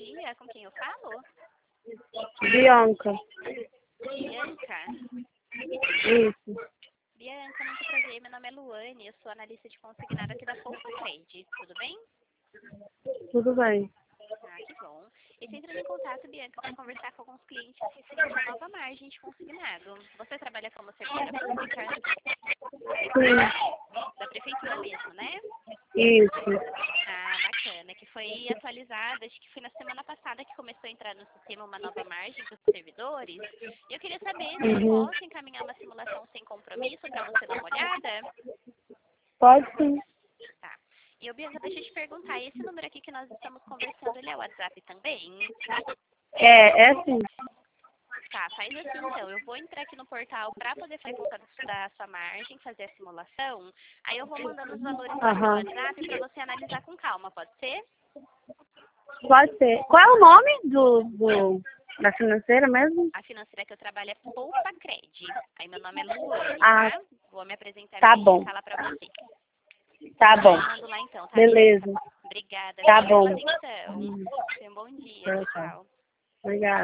dia, com quem eu falo? Bianca. Bianca. Isso. Bianca, muito prazer, meu nome é Luane, eu sou analista de consignado aqui da Poupa Credit, tudo bem? Tudo bem. Ah, que bom. Eu estou entrando em contato, Bianca, para conversar com alguns clientes referente à nova margem de consignado. Você trabalha como servidora pública? Sim. Da prefeitura mesmo, né? Isso. Ah, bacana, que foi atualizada, acho que foi na semana passada que começou a entrar no sistema uma nova margem para os servidores. E eu queria saber se eu posso encaminhar uma simulação sem compromisso para você dar uma olhada. Pode sim. Tá. E, Bianca, deixa eu te perguntar, esse número aqui que nós estamos conversando, ele é o WhatsApp também? É sim. Tá, faz assim então, eu vou entrar aqui no portal para poder fazer conta da sua margem, fazer a simulação, aí eu vou mandando os valores no seu WhatsApp para você analisar com calma, pode ser? Pode ser. Qual é o nome da financeira mesmo? A financeira que eu trabalho é Poupa Cred. Aí meu nome é Luane, Ah, tá? Vou me apresentar tá e bom. indicar lá pra você. Tá bom. Eu mando lá então, tá, Beleza. Bianca? Obrigada, Tá viu, bom. pela atenção. Tenha um bom dia. Tchau, tchau. Obrigada.